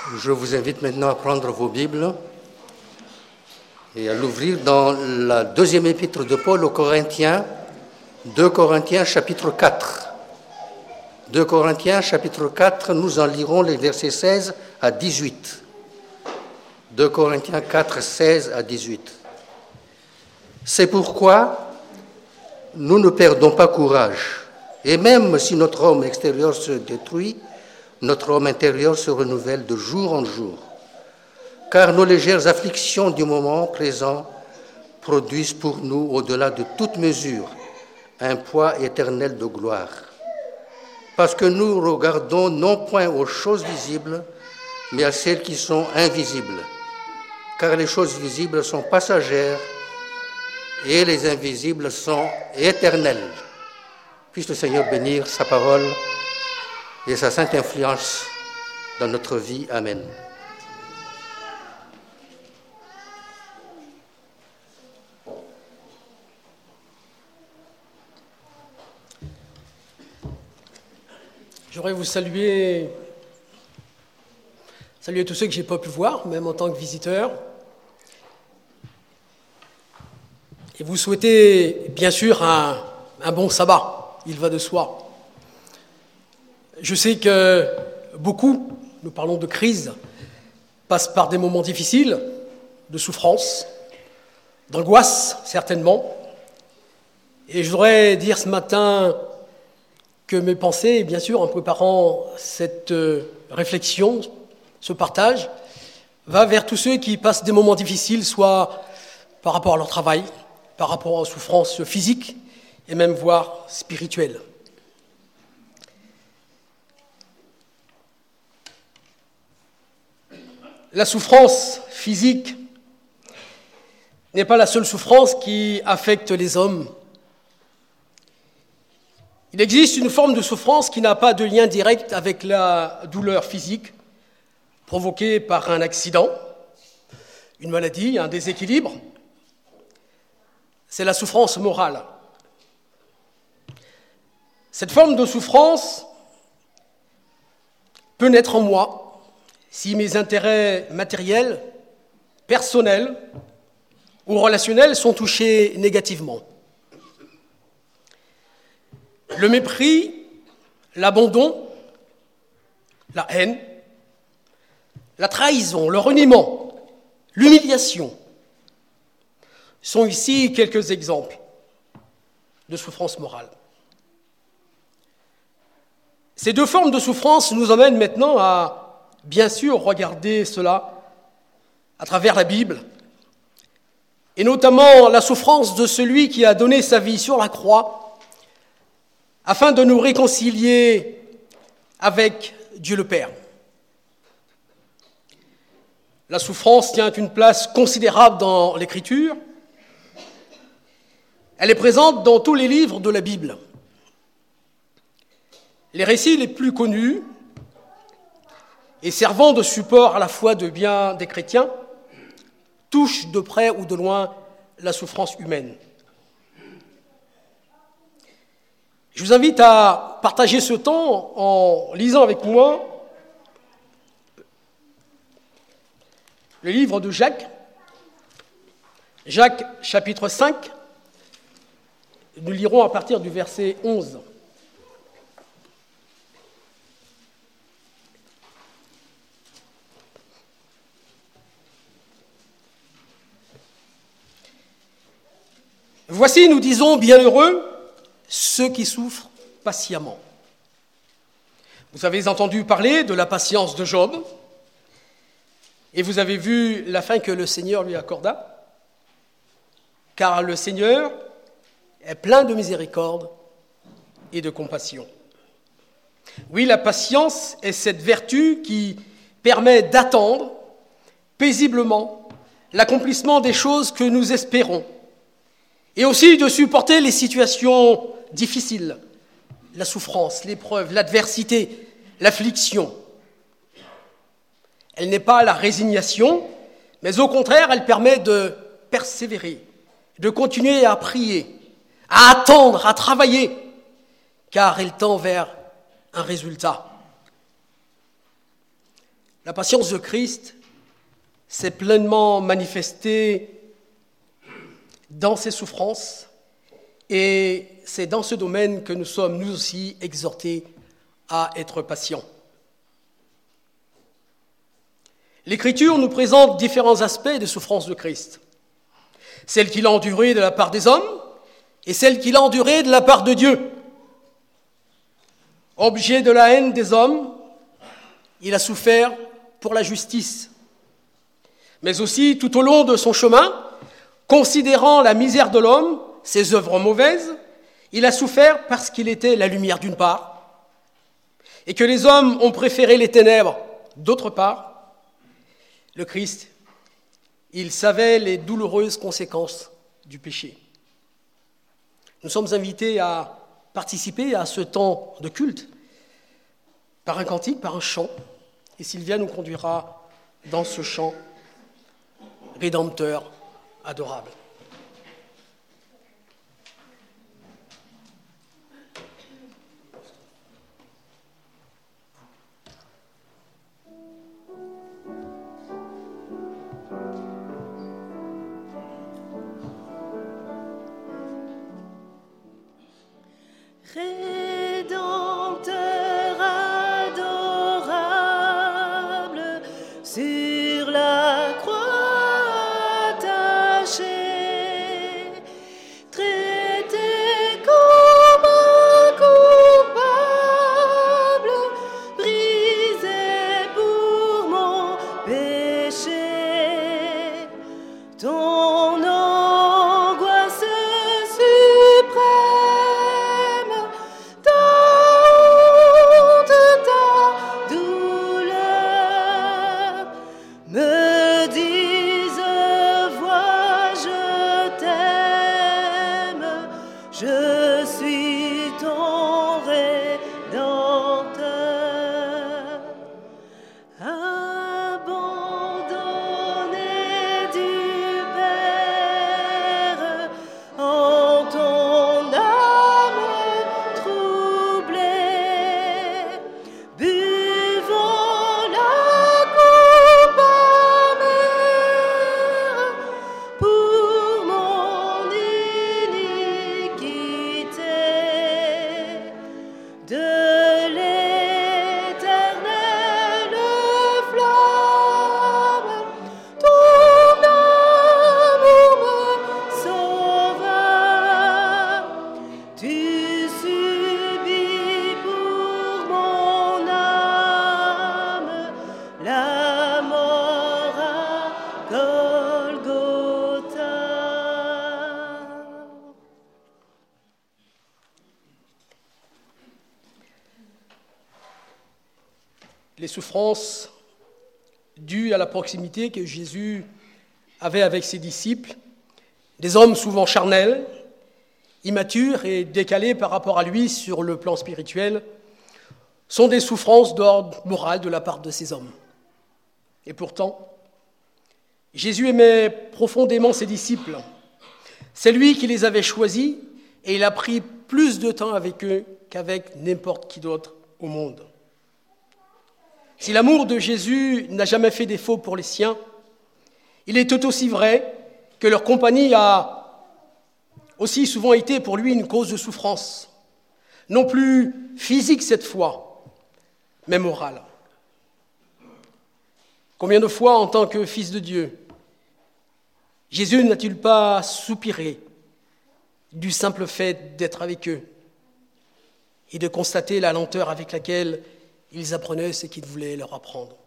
Je vous invite maintenant à prendre vos Bibles et à l'ouvrir dans la deuxième épître de Paul aux Corinthiens, 2 Corinthiens chapitre 4. 2 Corinthiens chapitre 4, nous en lirons les versets 16 à 18. 2 Corinthiens 4, 16 à 18. C'est pourquoi nous ne perdons pas courage. Et même si notre homme extérieur se détruit, notre homme intérieur se renouvelle de jour en jour. Car nos légères afflictions du moment présent produisent pour nous, au-delà de toute mesure, un poids éternel de gloire. Parce que nous regardons non point aux choses visibles, mais à celles qui sont invisibles. Car les choses visibles sont passagères et les invisibles sont éternelles. Puisse le Seigneur bénir sa parole et sa sainte influence dans notre vie. Amen. J'aimerais vous saluer tous ceux que je n'ai pas pu voir, même en tant que visiteur. Et vous souhaitez bien sûr un bon sabbat, il va de soi. Je sais que beaucoup, nous parlons de crise, passent par des moments difficiles, de souffrance, d'angoisse certainement. Et je voudrais dire ce matin que mes pensées, bien sûr, en préparant cette réflexion, ce partage, va vers tous ceux qui passent des moments difficiles, soit par rapport à leur travail, par rapport aux souffrances physiques et même voire spirituelles. La souffrance physique n'est pas la seule souffrance qui affecte les hommes. Il existe une forme de souffrance qui n'a pas de lien direct avec la douleur physique provoquée par un accident, une maladie, un déséquilibre. C'est la souffrance morale. Cette forme de souffrance peut naître en moi si mes intérêts matériels, personnels ou relationnels sont touchés négativement. Le mépris, l'abandon, la haine, la trahison, le reniement, l'humiliation sont ici quelques exemples de souffrance morale. Ces deux formes de souffrance nous emmènent maintenant à, bien sûr, regarder cela à travers la Bible, et notamment la souffrance de celui qui a donné sa vie sur la croix afin de nous réconcilier avec Dieu le Père. La souffrance tient une place considérable dans l'Écriture. Elle est présente dans tous les livres de la Bible. Les récits les plus connus et servant de support à la foi de bien des chrétiens touchent de près ou de loin la souffrance humaine. Je vous invite à partager ce temps en lisant avec moi le livre de Jacques, chapitre 5. Nous lirons à partir du verset 11. Voici, nous disons, bienheureux ceux qui souffrent patiemment. Vous avez entendu parler de la patience de Job, et vous avez vu la fin que le Seigneur lui accorda, car le Seigneur est plein de miséricorde et de compassion. Oui, la patience est cette vertu qui permet d'attendre paisiblement l'accomplissement des choses que nous espérons, et aussi de supporter les situations difficiles, la souffrance, l'épreuve, l'adversité, l'affliction. Elle n'est pas la résignation, mais au contraire, elle permet de persévérer, de continuer à prier, à attendre, à travailler, car elle tend vers un résultat. La patience de Christ s'est pleinement manifestée dans ses souffrances et c'est dans ce domaine que nous sommes nous aussi exhortés à être patients. L'Écriture nous présente différents aspects des souffrances de Christ. Celle qu'il a endurée de la part des hommes et celle qu'il a endurée de la part de Dieu. Objet de la haine des hommes, il a souffert pour la justice. Mais aussi, tout au long de son chemin, considérant la misère de l'homme, ses œuvres mauvaises, il a souffert parce qu'il était la lumière d'une part, et que les hommes ont préféré les ténèbres d'autre part. Le Christ, il savait les douloureuses conséquences du péché. Nous sommes invités à participer à ce temps de culte par un cantique, par un chant, et Sylvia nous conduira dans ce chant rédempteur, adorable. Rédempteur adorable, sur la croix attachée, traité comme un coupable, brisé pour mon péché. Ton angoisse suprême, ta honte, ta douleur me disent, vois, je t'aime, je suis ton rédempteur. Abandonné du Père en ton âme troublée, buvons la coupe amère pour mon iniquité. De l'éternelle flamme, ton amour me sauva. Tu subis pour mon âme la mort à Golgotha. Les souffrances dues à la proximité que Jésus avait avec ses disciples, des hommes souvent charnels, immatures et décalés par rapport à lui sur le plan spirituel, sont des souffrances d'ordre moral de la part de ces hommes. Et pourtant, Jésus aimait profondément ses disciples. C'est lui qui les avait choisis et il a pris plus de temps avec eux qu'avec n'importe qui d'autre au monde. Si l'amour de Jésus n'a jamais fait défaut pour les siens, il est tout aussi vrai que leur compagnie a aussi souvent été pour lui une cause de souffrance, non plus physique cette fois, mais morale. Combien de fois, en tant que fils de Dieu, Jésus n'a-t-il pas soupiré du simple fait d'être avec eux et de constater la lenteur avec laquelle ils apprenaient ce qu'il voulait leur apprendre.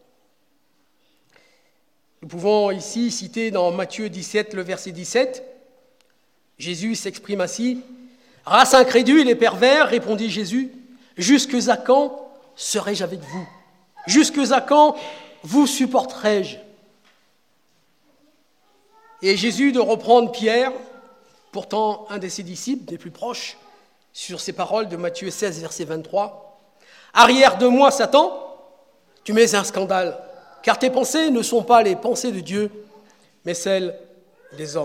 Nous pouvons ici citer dans Matthieu 17, le verset 17, Jésus s'exprime ainsi, « Race incrédule et pervers, répondit Jésus, jusque à quand serai-je avec vous? Jusque à quand vous supporterai-je » Et Jésus de reprendre Pierre, pourtant un de ses disciples, des plus proches, sur ces paroles de Matthieu 16, verset 23, « Arrière de moi, Satan, tu mets un scandale, car tes pensées ne sont pas les pensées de Dieu, mais celles des hommes. »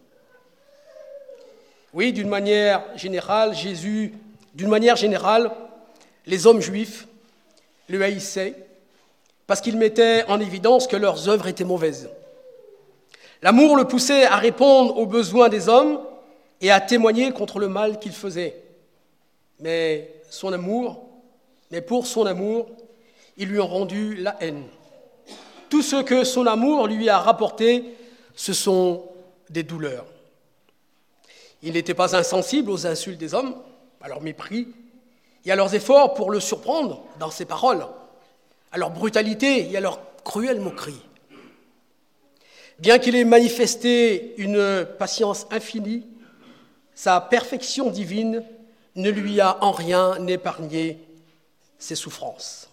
Oui, d'une manière générale, les hommes juifs le haïssaient, parce qu'ils mettaient en évidence que leurs œuvres étaient mauvaises. L'amour le poussait à répondre aux besoins des hommes et à témoigner contre le mal qu'ils faisaient. Mais pour son amour, ils lui ont rendu la haine. Tout ce que son amour lui a rapporté, ce sont des douleurs. Il n'était pas insensible aux insultes des hommes, à leur mépris et à leurs efforts pour le surprendre dans ses paroles, à leur brutalité et à leur cruelle moquerie. Bien qu'il ait manifesté une patience infinie, sa perfection divine ne lui a en rien épargné ses souffrances.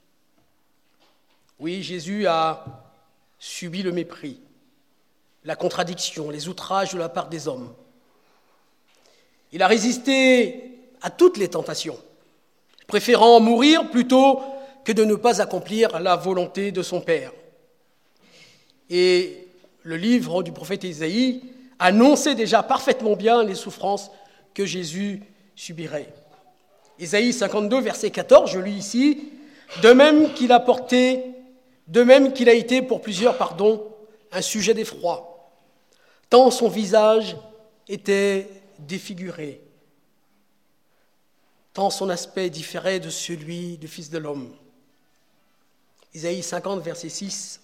Oui, Jésus a subi le mépris, la contradiction, les outrages de la part des hommes. Il a résisté à toutes les tentations, préférant mourir plutôt que de ne pas accomplir la volonté de son Père. Et le livre du prophète Isaïe annonçait déjà parfaitement bien les souffrances que Jésus subirait. Isaïe 52, verset 14, je lis ici, « De même qu'il a été pour plusieurs, un sujet d'effroi, tant son visage était défiguré, tant son aspect différait de celui du Fils de l'homme. » Isaïe 50, verset 6,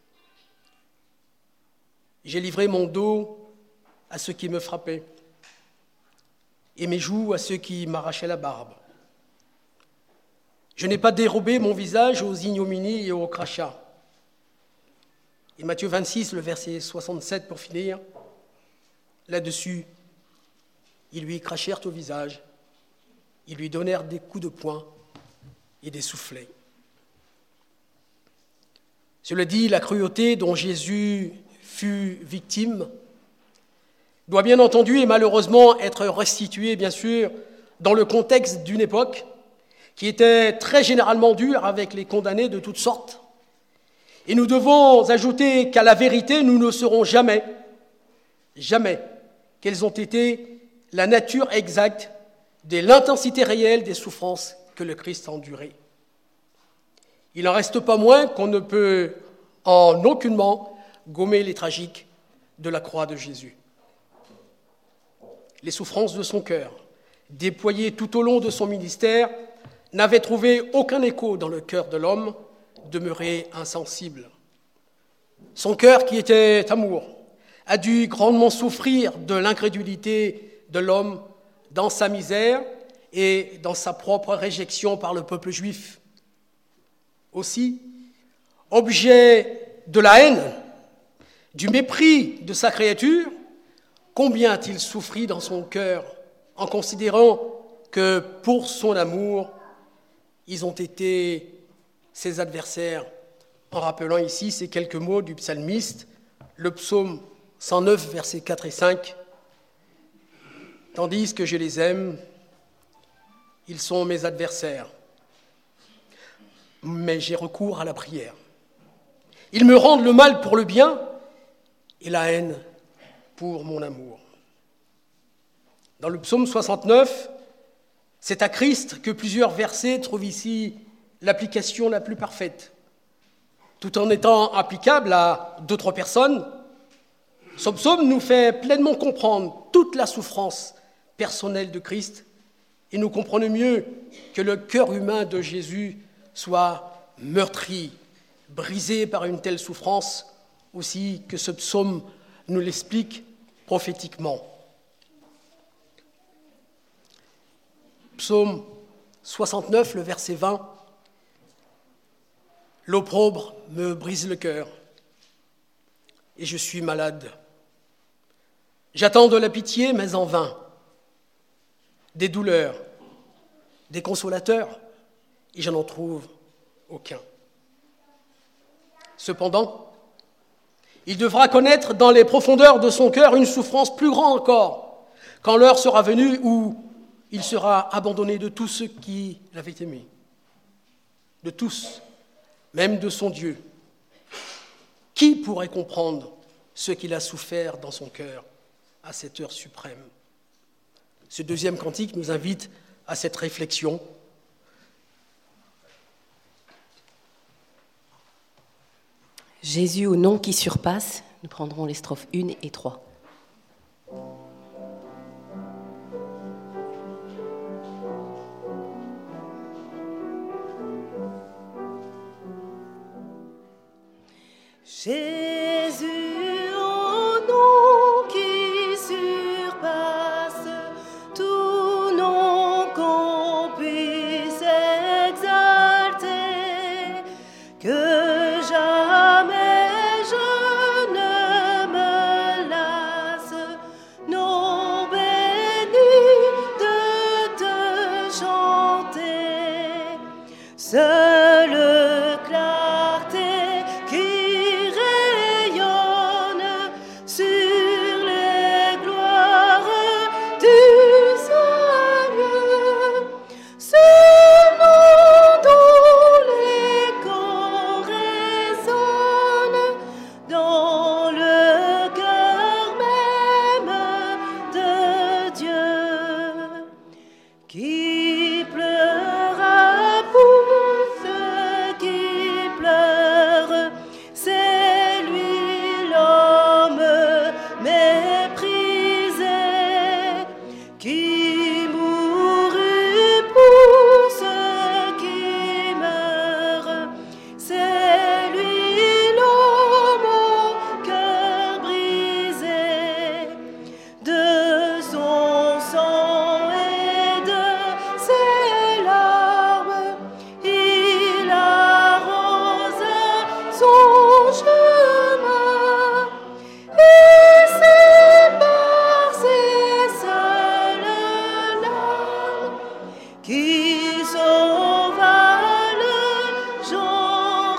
« J'ai livré mon dos à ceux qui me frappaient, et mes joues à ceux qui m'arrachaient la barbe. Je n'ai pas dérobé mon visage aux ignominies et aux crachats. » Et Matthieu 26, le verset 67 pour finir, là-dessus, ils lui crachèrent au visage, ils lui donnèrent des coups de poing et des soufflets. Cela dit, la cruauté dont Jésus fut victime doit bien entendu et malheureusement être restituée, bien sûr, dans le contexte d'une époque qui était très généralement dure avec les condamnés de toutes sortes. Et nous devons ajouter qu'à la vérité, nous ne saurons jamais quelles ont été la nature exacte de l'intensité réelle des souffrances que le Christ a endurées. Il n'en reste pas moins qu'on ne peut en aucunement gommer les tragiques de la croix de Jésus. Les souffrances de son cœur, déployées tout au long de son ministère, n'avaient trouvé aucun écho dans le cœur de l'homme, demeuré insensible. Son cœur, qui était amour, a dû grandement souffrir de l'incrédulité de l'homme dans sa misère et dans sa propre réjection par le peuple juif. Aussi, objet de la haine, du mépris de sa créature, combien a-t-il souffri dans son cœur en considérant que pour son amour, ils ont été ses adversaires, en rappelant ici ces quelques mots du psalmiste, le psaume 109, versets 4 et 5. « Tandis que je les aime, ils sont mes adversaires, mais j'ai recours à la prière. Ils me rendent le mal pour le bien et la haine pour mon amour. » Dans le psaume 69, c'est à Christ que plusieurs versets trouvent ici l'application la plus parfaite. Tout en étant applicable à d'autres personnes, ce psaume nous fait pleinement comprendre toute la souffrance personnelle de Christ et nous comprenons mieux que le cœur humain de Jésus soit meurtri, brisé par une telle souffrance, aussi que ce psaume nous l'explique prophétiquement. Psaume 69, le verset 20. « L'opprobre me brise le cœur et je suis malade. J'attends de la pitié, mais en vain, des douleurs, des consolateurs, et je n'en trouve aucun. Cependant, il devra connaître dans les profondeurs de son cœur une souffrance plus grande encore, quand l'heure sera venue où il sera abandonné de tous ceux qui l'avaient aimé, de tous, même de son Dieu. Qui pourrait comprendre ce qu'il a souffert dans son cœur à cette heure suprême ? Ce deuxième cantique nous invite à cette réflexion. Jésus au nom qui surpasse, nous prendrons les strophes 1 et 3. Jésus au nom qui surpasse tout nom qu'on puisse exalter, que jamais je ne me lasse, nom béni de te chanter. Seule clarté qui rayonne sur les gloires du salut, ce nom dont l'écho résonne dans le cœur même de Dieu, qui pleura pour ceux qui pleurent, c'est lui l'homme méprisé, qui mourut pour ceux qui meurent, c'est lui l'homme au cœur brisé, de son sang et de ses larmes, il arrose son chemin, et c'est par ses seules larmes qui sauva le genre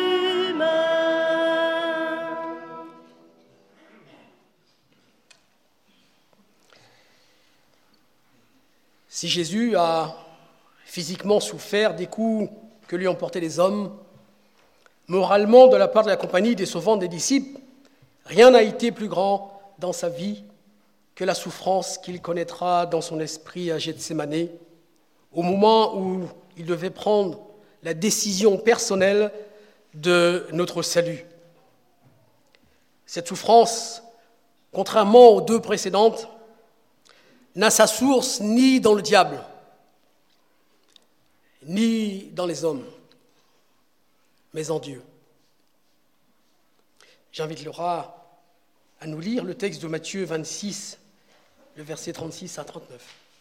humain. Si Jésus a physiquement souffert des coups que lui ont portés les hommes, moralement, de la part de la compagnie des sauvants des disciples, rien n'a été plus grand dans sa vie que la souffrance qu'il connaîtra dans son esprit à Gethsémanée, au moment où il devait prendre la décision personnelle de notre salut. Cette souffrance, contrairement aux deux précédentes, n'a sa source ni dans le diable, ni dans les hommes, mais en Dieu. J'invite Laura à nous lire le texte de Matthieu 26, le verset 36 à 39.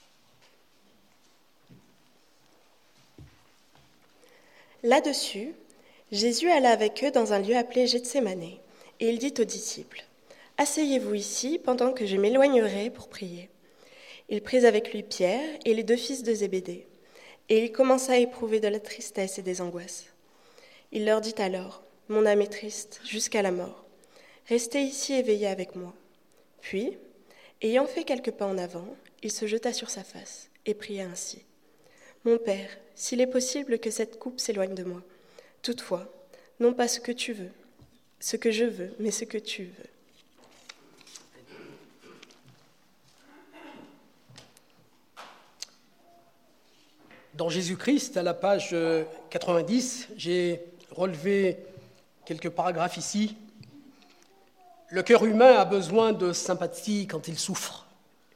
Là-dessus, Jésus alla avec eux dans un lieu appelé Gethsémanée, et il dit aux disciples, « Asseyez-vous ici pendant que je m'éloignerai pour prier. » Il prit avec lui Pierre et les deux fils de Zébédée, et il commença à éprouver de la tristesse et des angoisses. Il leur dit alors, « Mon âme est triste jusqu'à la mort. Restez ici éveillés avec moi. » Puis, ayant fait quelques pas en avant, il se jeta sur sa face et pria ainsi. « Mon Père, s'il est possible que cette coupe s'éloigne de moi. Toutefois, non pas ce que tu veux, ce que je veux, mais ce que tu veux. » Dans Jésus-Christ, à la page 90, j'ai relevé quelques paragraphes ici. Le cœur humain a besoin de sympathie quand il souffre.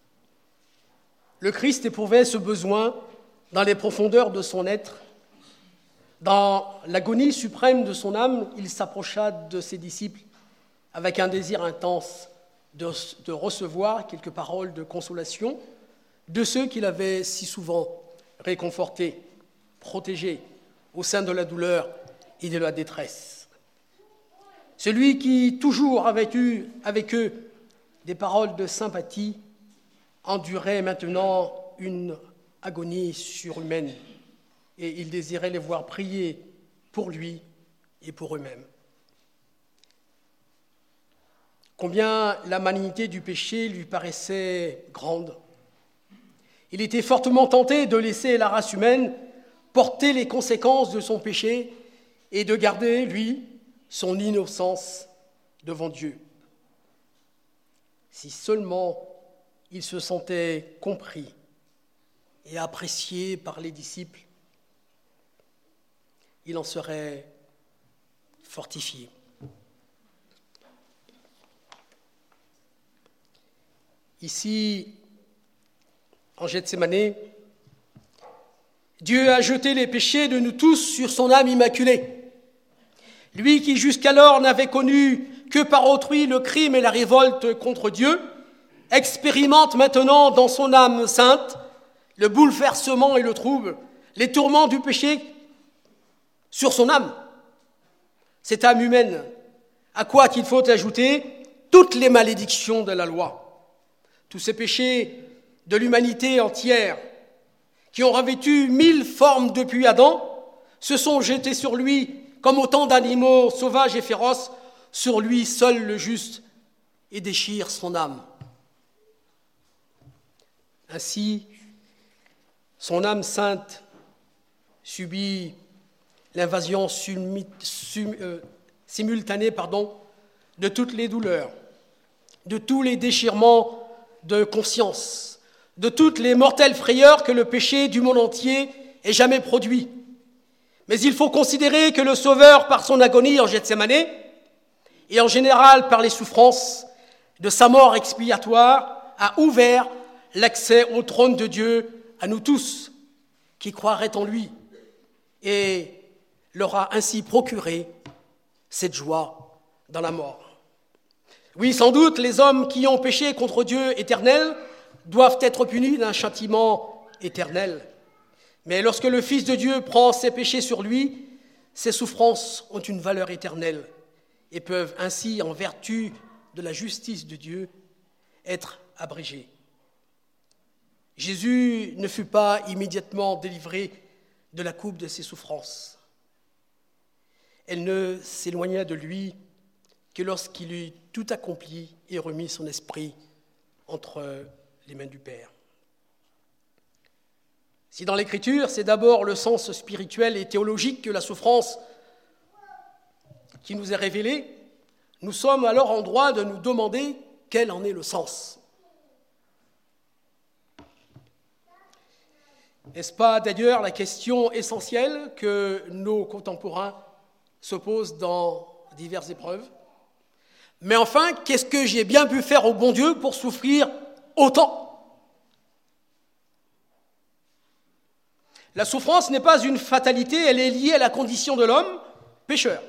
Le Christ éprouvait ce besoin dans les profondeurs de son être. Dans l'agonie suprême de son âme, il s'approcha de ses disciples avec un désir intense de recevoir quelques paroles de consolation de ceux qu'il avait si souvent réconfortés, protégés au sein de la douleur et de la détresse. Celui qui toujours avait eu avec eux des paroles de sympathie endurait maintenant une agonie surhumaine et il désirait les voir prier pour lui et pour eux-mêmes. Combien la malignité du péché lui paraissait grande. Il était fortement tenté de laisser la race humaine porter les conséquences de son péché et de garder, lui, son innocence devant Dieu. Si seulement il se sentait compris et apprécié par les disciples, il en serait fortifié. Ici, en Gethsémani, Dieu a jeté les péchés de nous tous sur son âme immaculée. Lui qui jusqu'alors n'avait connu que par autrui le crime et la révolte contre Dieu, expérimente maintenant dans son âme sainte le bouleversement et le trouble, les tourments du péché sur son âme. Cette âme humaine, à quoi qu'il faut ajouter toutes les malédictions de la loi, tous ces péchés de l'humanité entière qui ont revêtu 1000 formes depuis Adam, se sont jetés sur lui comme autant d'animaux sauvages et féroces, sur lui seul le juste, et déchirent son âme. Ainsi, son âme sainte subit l'invasion simultanée de toutes les douleurs, de tous les déchirements de conscience, de toutes les mortelles frayeurs que le péché du monde entier ait jamais produit. Mais il faut considérer que le Sauveur, par son agonie en Gethsémani, et en général par les souffrances de sa mort expiatoire, a ouvert l'accès au trône de Dieu à nous tous qui croiraient en lui, et leur a ainsi procuré cette joie dans la mort. Oui, sans doute, les hommes qui ont péché contre Dieu éternel doivent être punis d'un châtiment éternel. Mais lorsque le Fils de Dieu prend ses péchés sur lui, ses souffrances ont une valeur éternelle et peuvent ainsi, en vertu de la justice de Dieu, être abrégées. Jésus ne fut pas immédiatement délivré de la coupe de ses souffrances. Elle ne s'éloigna de lui que lorsqu'il eut tout accompli et remis son esprit entre les mains du Père. Si dans l'Écriture, c'est d'abord le sens spirituel et théologique que la souffrance qui nous est révélée, nous sommes alors en droit de nous demander quel en est le sens. N'est-ce pas d'ailleurs la question essentielle que nos contemporains se posent dans diverses épreuves ? Mais enfin, qu'est-ce que j'ai bien pu faire au bon Dieu pour souffrir autant ? La souffrance n'est pas une fatalité, elle est liée à la condition de l'homme, pécheur.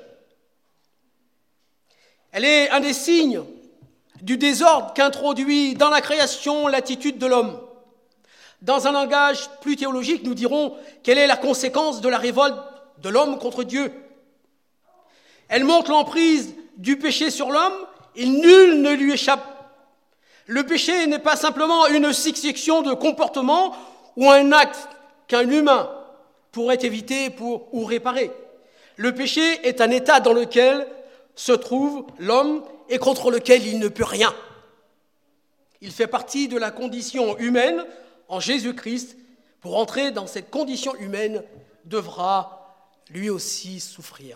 Elle est un des signes du désordre qu'introduit dans la création l'attitude de l'homme. Dans un langage plus théologique, nous dirons quelle est la conséquence de la révolte de l'homme contre Dieu. Elle montre l'emprise du péché sur l'homme et nul ne lui échappe. Le péché n'est pas simplement une succession de comportements ou un acte qu'un humain pourrait éviter ou réparer. Le péché est un état dans lequel se trouve l'homme et contre lequel il ne peut rien. Il fait partie de la condition humaine en Jésus-Christ. Pour entrer dans cette condition humaine, devra lui aussi souffrir.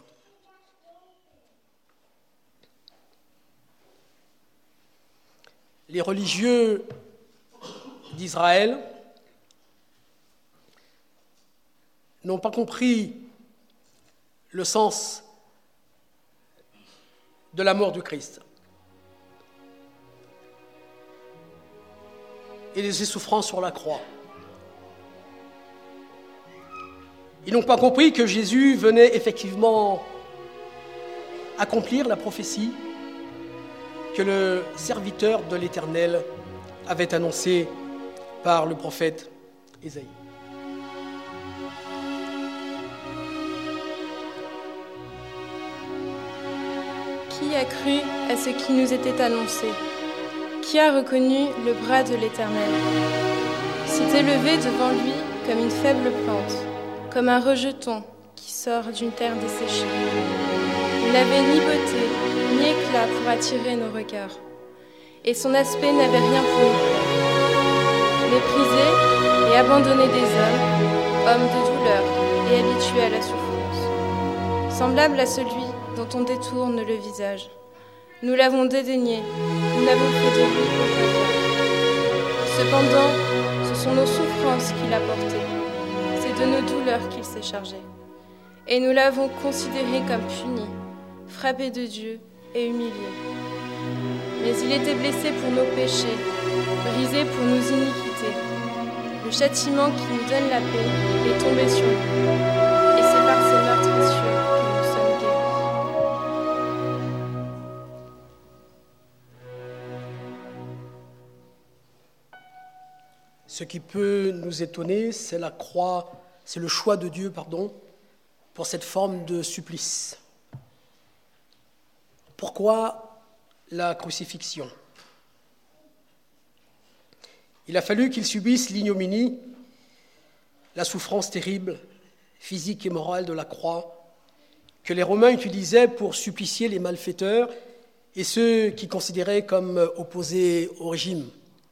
Les religieux d'Israël n'ont pas compris le sens de la mort du Christ et de ses souffrances sur la croix. Ils n'ont pas compris que Jésus venait effectivement accomplir la prophétie que le serviteur de l'Éternel avait annoncée par le prophète Ésaïe. Qui a cru à ce qui nous était annoncé? Qui a reconnu le bras de l'Éternel? S'était levé devant lui comme une faible plante, comme un rejeton qui sort d'une terre desséchée. Il n'avait ni beauté, ni éclat pour attirer nos regards, et son aspect n'avait rien pour nous plaire. Méprisé et abandonné des hommes de douleur et habitué à la souffrance. Semblable à celui dont on détourne le visage. Nous l'avons dédaigné, nous n'avons fait de lui aucun cas. Cependant, ce sont nos souffrances qu'il a portées, c'est de nos douleurs qu'il s'est chargé. Et nous l'avons considéré comme puni, frappé de Dieu et humilié. Mais il était blessé pour nos péchés, brisé pour nos iniquités. Le châtiment qui nous donne la paix est tombé sur lui. Et c'est par ses meurtrissures que nous sommes guéris. Ce qui peut nous étonner, c'est le choix de Dieu, pour cette forme de supplice. Pourquoi la crucifixion ? Il a fallu qu'il subisse l'ignominie, la souffrance terrible, physique et morale de la croix, que les Romains utilisaient pour supplicier les malfaiteurs et ceux qui considéraient comme opposés au régime.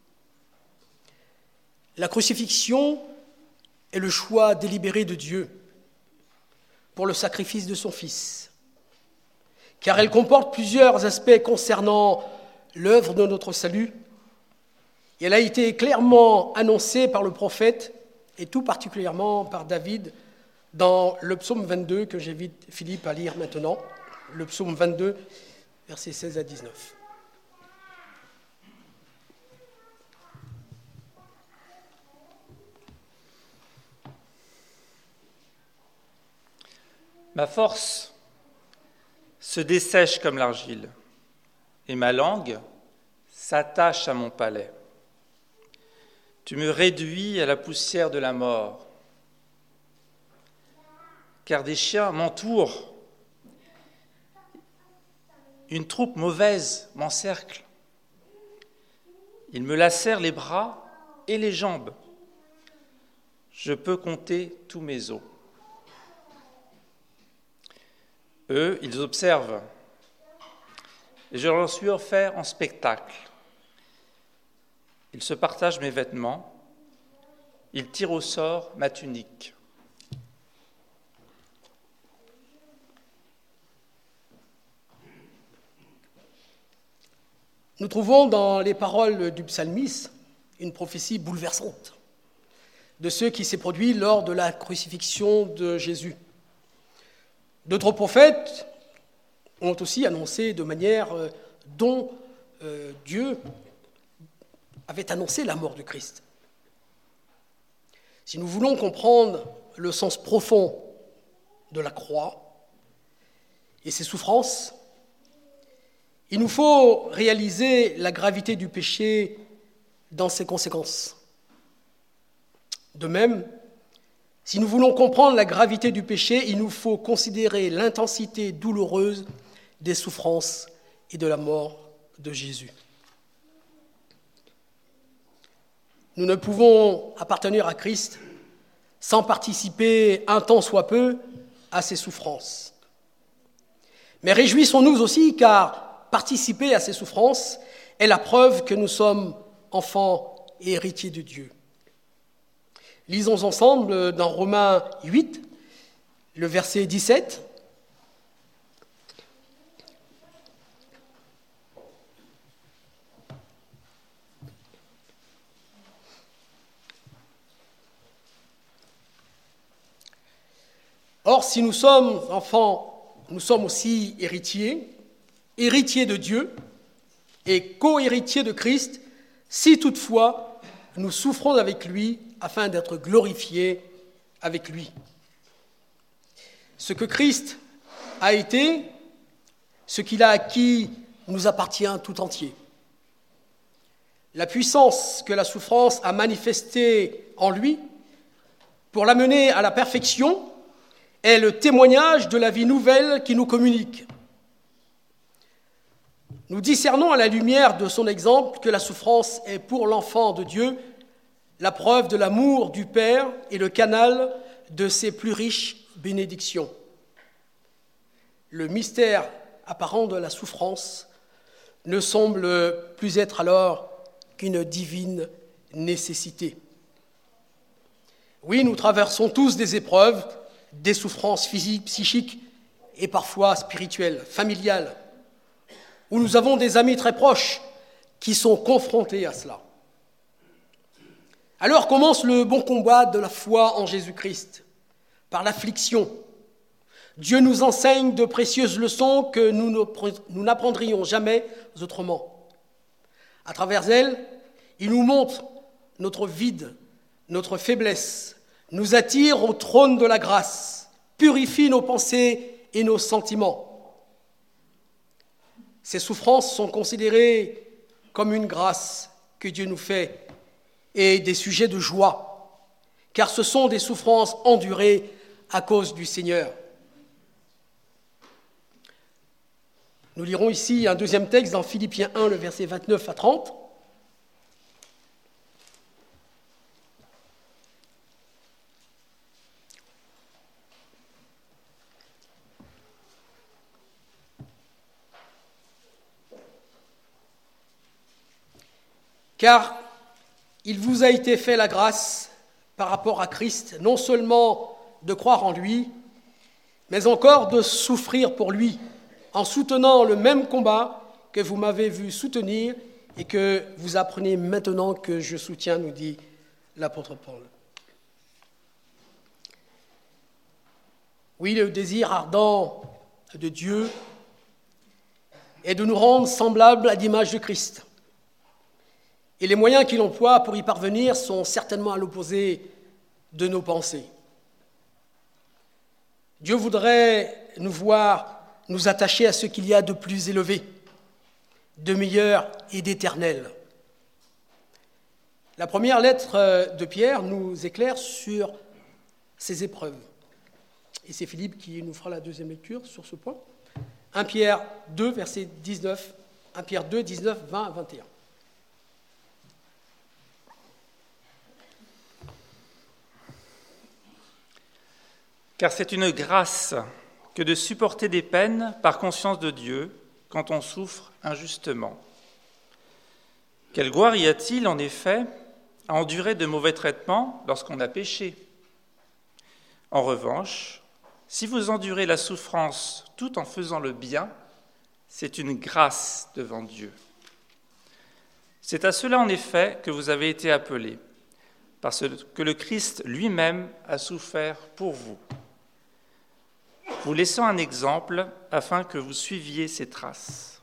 La crucifixion est le choix délibéré de Dieu pour le sacrifice de son Fils, car elle comporte plusieurs aspects concernant l'œuvre de notre salut. Et elle a été clairement annoncée par le prophète, et tout particulièrement par David, dans le psaume 22, que j'invite Philippe à lire maintenant, le psaume 22, versets 16 à 19. Ma force se dessèche comme l'argile, et ma langue s'attache à mon palais. Tu me réduis à la poussière de la mort, car des chiens m'entourent. Une troupe mauvaise m'encercle. Ils me lacèrent les bras et les jambes. Je peux compter tous mes os. Eux, ils observent, et je leur suis offert en spectacle. Ils se partagent mes vêtements, ils tirent au sort ma tunique. Nous trouvons dans les paroles du psalmiste une prophétie bouleversante de ce qui s'est produit lors de la crucifixion de Jésus. D'autres prophètes ont aussi annoncé de manière dont Dieu avait annoncé la mort du Christ. Si nous voulons comprendre le sens profond de la croix et ses souffrances, il nous faut réaliser la gravité du péché dans ses conséquences. De même, si nous voulons comprendre la gravité du péché, il nous faut considérer l'intensité douloureuse des souffrances et de la mort de Jésus. Nous ne pouvons appartenir à Christ sans participer un tant soit peu à ses souffrances. Mais réjouissons-nous aussi, car participer à ses souffrances est la preuve que nous sommes enfants et héritiers de Dieu. Lisons ensemble dans Romains 8, le verset 17. Or, si nous sommes enfants, nous sommes aussi héritiers, héritiers de Dieu et co-héritiers de Christ, si toutefois nous souffrons avec lui afin d'être glorifiés avec lui. Ce que Christ a été, ce qu'il a acquis, nous appartient tout entier. La puissance que la souffrance a manifestée en lui pour l'amener à la perfection est le témoignage de la vie nouvelle qui nous communique. Nous discernons à la lumière de son exemple que la souffrance est pour l'enfant de Dieu la preuve de l'amour du Père et le canal de ses plus riches bénédictions. Le mystère apparent de la souffrance ne semble plus être alors qu'une divine nécessité. Oui, nous traversons tous des épreuves, des souffrances physiques, psychiques et parfois spirituelles, familiales, où nous avons des amis très proches qui sont confrontés à cela. Alors commence le bon combat de la foi en Jésus-Christ, par l'affliction. Dieu nous enseigne de précieuses leçons que nous n'apprendrions jamais autrement. À travers elles, Il nous montre notre vide, notre faiblesse, nous attire au trône de la grâce, purifie nos pensées et nos sentiments. Ces souffrances sont considérées comme une grâce que Dieu nous fait et des sujets de joie, car ce sont des souffrances endurées à cause du Seigneur. Nous lirons ici un deuxième texte dans Philippiens 1, le verset 29 à 30. Car il vous a été fait la grâce par rapport à Christ, non seulement de croire en lui, mais encore de souffrir pour lui, en soutenant le même combat que vous m'avez vu soutenir et que vous apprenez maintenant que je soutiens, nous dit l'apôtre Paul. Oui, le désir ardent de Dieu est de nous rendre semblables à l'image de Christ. Et les moyens qu'il emploie pour y parvenir sont certainement à l'opposé de nos pensées. Dieu voudrait nous voir nous attacher à ce qu'il y a de plus élevé, de meilleur et d'éternel. La première lettre de Pierre nous éclaire sur ces épreuves. Et c'est Philippe qui nous fera la deuxième lecture sur ce point. 1 Pierre 2, verset 19, 1 Pierre 2, 19, 20 à 21. Car c'est une grâce que de supporter des peines par conscience de Dieu quand on souffre injustement. Quelle gloire y a-t-il, en effet, à endurer de mauvais traitements lorsqu'on a péché ? En revanche, si vous endurez la souffrance tout en faisant le bien, c'est une grâce devant Dieu. C'est à cela, en effet, que vous avez été appelés, parce que le Christ lui-même a souffert pour vous, vous laissant un exemple afin que vous suiviez ses traces.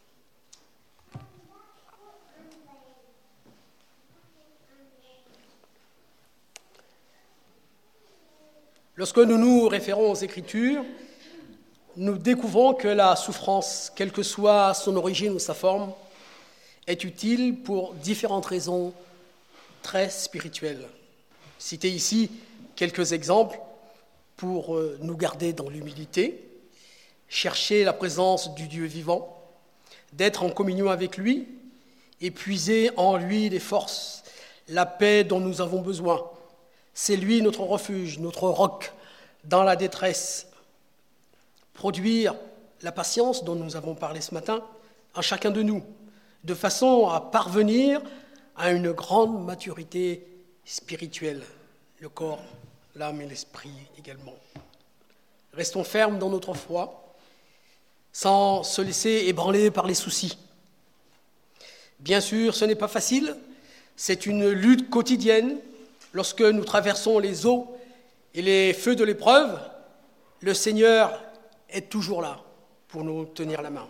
Lorsque nous nous référons aux Écritures, nous découvrons que la souffrance, quelle que soit son origine ou sa forme, est utile pour différentes raisons très spirituelles. Citez ici quelques exemples pour nous garder dans l'humilité, chercher la présence du Dieu vivant, d'être en communion avec lui et puiser en lui les forces, la paix dont nous avons besoin. C'est lui notre refuge, notre roc dans la détresse. Produire la patience dont nous avons parlé ce matin en chacun de nous, de façon à parvenir à une grande maturité spirituelle, le corps, l'âme et l'esprit également. Restons fermes dans notre foi, sans se laisser ébranler par les soucis. Bien sûr, ce n'est pas facile, c'est une lutte quotidienne. Lorsque nous traversons les eaux et les feux de l'épreuve, le Seigneur est toujours là pour nous tenir la main.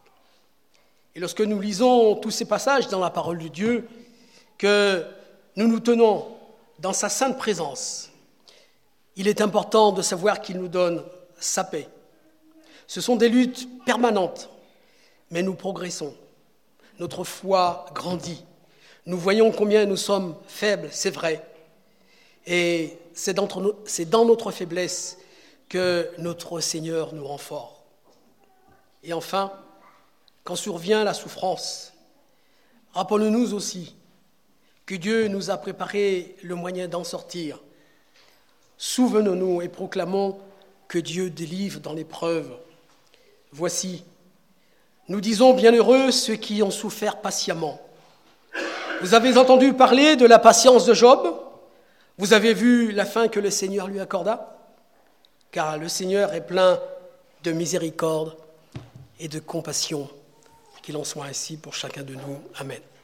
Et lorsque nous lisons tous ces passages dans la parole de Dieu, que nous nous tenons dans sa sainte présence, il est important de savoir qu'il nous donne sa paix. Ce sont des luttes permanentes, mais nous progressons. Notre foi grandit. Nous voyons combien nous sommes faibles, c'est vrai. Et c'est dans notre faiblesse que notre Seigneur nous rend forts. Et enfin, quand survient la souffrance, rappelons-nous aussi que Dieu nous a préparé le moyen d'en sortir. Souvenons-nous et proclamons que Dieu délivre dans l'épreuve. Voici, nous disons bienheureux ceux qui ont souffert patiemment. Vous avez entendu parler de la patience de Job ? Vous avez vu la fin que le Seigneur lui accorda ? Car le Seigneur est plein de miséricorde et de compassion. Qu'il en soit ainsi pour chacun de nous. Amen.